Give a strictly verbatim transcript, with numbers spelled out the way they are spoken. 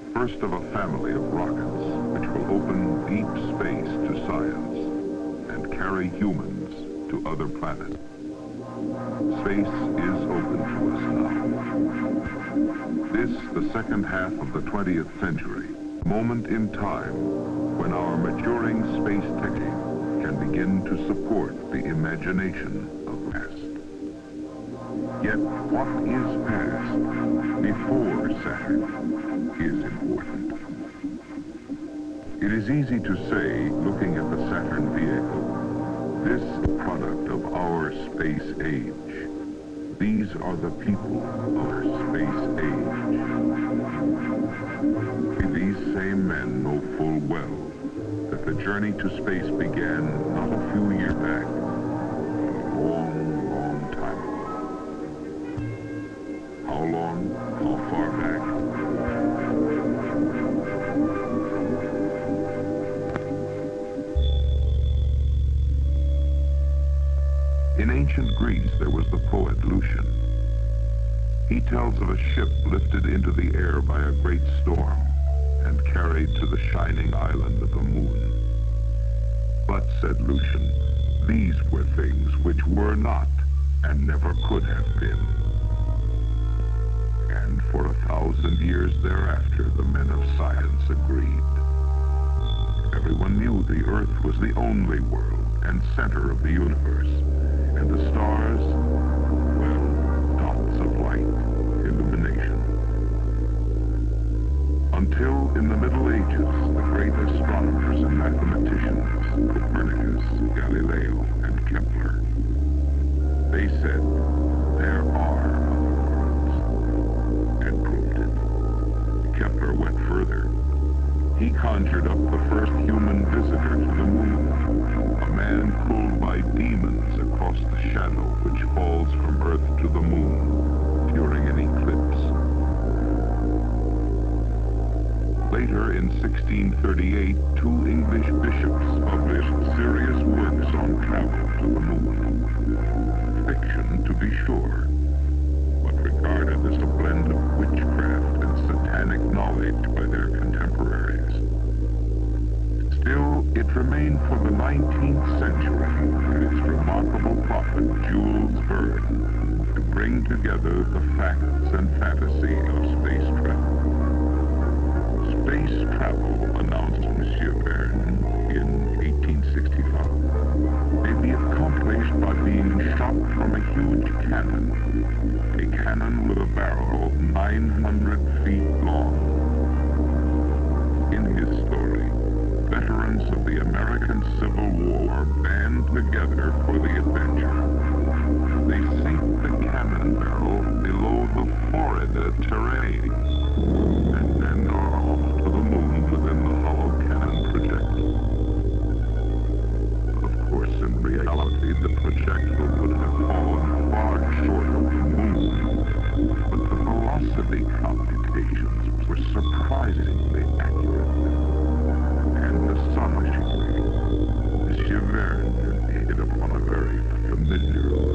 first of a family of rockets which will open deep space to science and carry humans to other planets. Space is open to us now. This, the second half of the twentieth century, moment in time when our maturing space technique can begin to support the imagination of the past. Yet what is past before Saturn is important. It is easy to say, looking at the Saturn vehicle, this product of our space age. These are the people of our space age. These same men know full well that the journey to space began not a few years back, but a long, long time ago. How long? How far back? In ancient Greece, there was the poet Lucian. He tells of a ship lifted into the air by a great storm and carried to the shining island of the moon. But, said Lucian, these were things which were not and never could have been. And for a thousand years thereafter, the men of science agreed. Everyone knew the Earth was the only world and center of the universe, and the stars, well, dots of light, illumination. Until in the Middle Ages, the great astronomers and mathematicians, Copernicus, Galileo, and Kepler, they said, there are other worlds, and proved it. Kepler went further. He conjured up the first human visitor to the moon, a man pulled by demons across the shadow which falls from Earth to the moon during an eclipse. Later, in sixteen thirty-eight, two English bishops published serious works on travel to the moon. Fiction, to be sure, but regarded as a blend of witchcraft and satanic knowledge by their contemporaries. Still, it remained for the nineteenth century and its remarkable prophet, Jules Verne, to bring together the facts and fantasy of space travel. Space travel, announced Monsieur Verne in eighteen sixty-five, may be accomplished by being shot from a huge cannon, a cannon with a barrel nine hundred feet long. In his story, veterans of the American Civil War band together for the adventure. They sink the cannon barrel below the Florida terrain, and then are off to the moon within the hollow cannon projectile. Of course, in reality, the projectile would have fallen far short of the moon, but the velocity computations were surprisingly accurate. And astonishingly, Monsieur Verne hit upon a very familiar